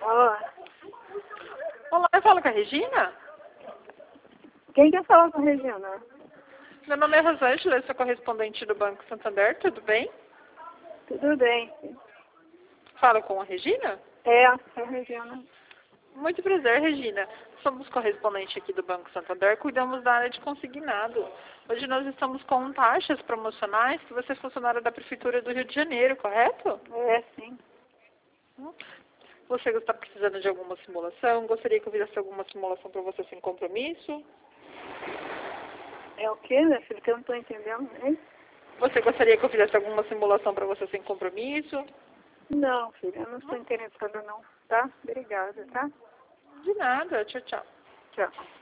Olá. Olá, eu falo com a Regina? Quem quer falar com a Regina? Meu nome é Rosângela, eu sou correspondente do Banco Santander, tudo bem? Tudo bem. Falo com a Regina? É a Regina. Muito prazer, Regina. Somos correspondente aqui do Banco Santander, cuidamos da área de consignado. Hoje nós estamos com taxas promocionais que você é funcionária da Prefeitura do Rio de Janeiro, correto? É, sim. Você está precisando de alguma simulação? Gostaria que eu fizesse alguma simulação para você sem compromisso? É o quê, minha filha? Que eu não estou entendendo, hein? Você gostaria que eu fizesse alguma simulação para você sem compromisso? Não, filha, eu não estou interessada não, tá? Obrigada, tá? De nada, tchau, tchau. Tchau.